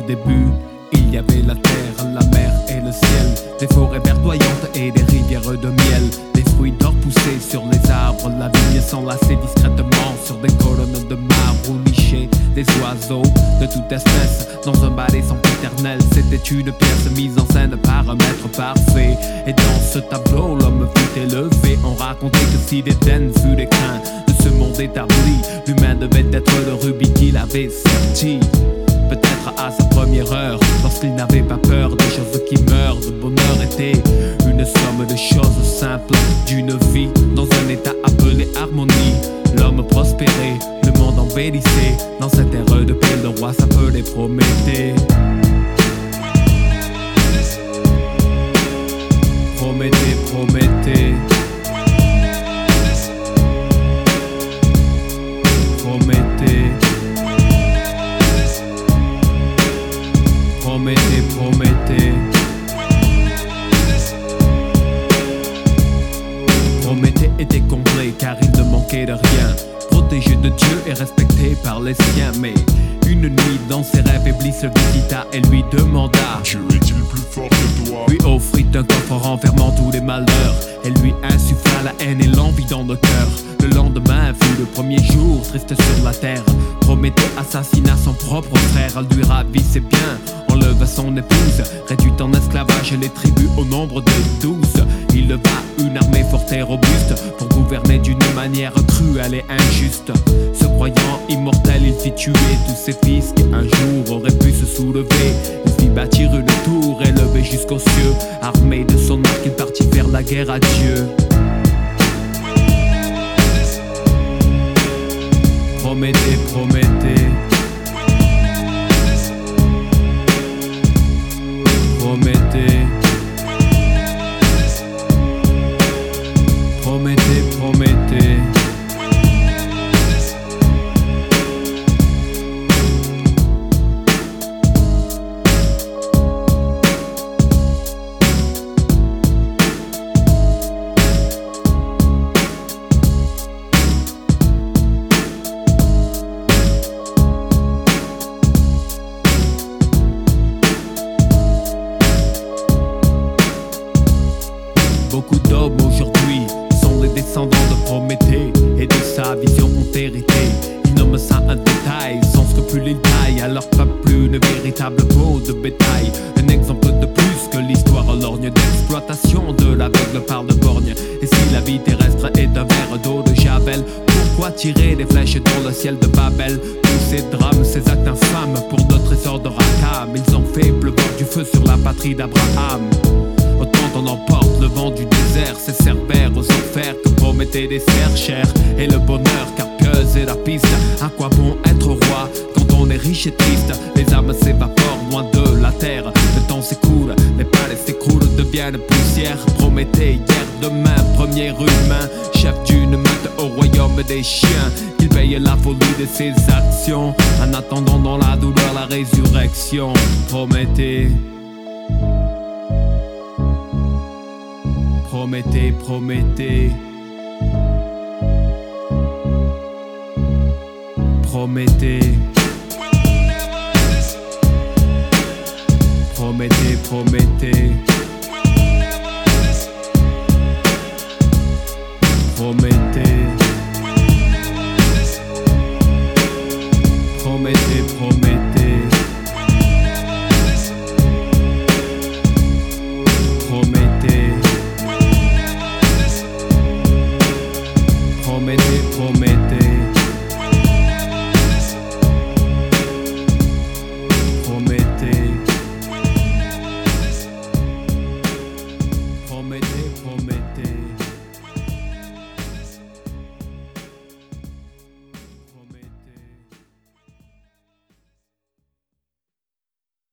début, il y avait la terre, la mer et le ciel, des forêts verdoyantes et des rivières de miel, des fruits d'or poussés sur les arbres, la vigne s'enlaçait discrètement sur des colonnes de marbre ou nichées, des oiseaux de toute espèce dans un ballet sans éternel. C'était une pièce mise en scène par un maître parfait, et dans ce tableau l'homme fut élevé. On racontait que si d'Éden fut l'écrin de ce monde établi, l'humain devait être le rubis qu'il avait serti. Peut-être à sa première heure, lorsqu'il n'avait pas peur des choses qui meurent. Le bonheur était une somme de choses simples, d'une vie dans un état appelé harmonie. L'homme prospérait, le monde embellissait. Dans cette ère de paix, le roi s'appelait Prométhée. Prométhée, Prométhée. Prométhée. Prométhée, Prométhée. Prométhée était complet car il ne manquait de rien, protégé de Dieu et respecté par les siens. Mais une nuit dans ses rêves, Iblis le visita et lui demanda: Dieu est-il plus fort que toi? Lui offrit un coffre renfermant tous les malheurs et lui insuffla la haine et l'envie dans le cœur. Le lendemain fut le premier jour triste sur la terre. Prométhée assassina son propre frère, lui ravit ses biens, enleva son épouse, réduit en esclavage les tribus au nombre de 12. Il leva une armée forte et robuste pour gouverner d'une manière cruelle et injuste. Se croyant immortel, il fit tuer tous ses fils qui un jour auraient pu se soulever. Il fit bâtir une tour élevée jusqu'aux cieux. Armé de son arc, il partit faire la guerre à Dieu. Prométhée, Prométhée. Prométhée. Prométhée, Prométhée. Beaucoup d'hommes aujourd'hui sont les descendants de Prométhée, et de sa vision ont hérité. Ils nomment ça un détail, sans scrupule ils taillent à leur peuple une véritable peau de bétail. Un exemple de plus que l'histoire lorgne d'exploitation de l'aveugle par le borgne. Et si la vie terrestre est un verre d'eau de Javel, pourquoi tirer des flèches dans le ciel de Babel? Tous ces drames, ces actes infâmes pour de trésors de Rakam, ils ont fait pleuvoir du feu sur la patrie d'Abraham. Autant on emporte le vent du désert, c'est Cerbère aux enfers que Prométhée dessert cher. Et le bonheur car pieuse est la piste. À quoi bon être roi quand on est riche et triste? Les âmes s'évaporent loin de la terre. Le temps s'écoule, les palais s'écroulent, deviennent poussière. Prométhée, hier, demain, premier humain, chef d'une meute au royaume des chiens. Il paye la folie de ses actions, en attendant dans la douleur la résurrection. Prométhée. Prométhée, Prométhée. Prométhée. Prométhée, Prométhée. Prométhée.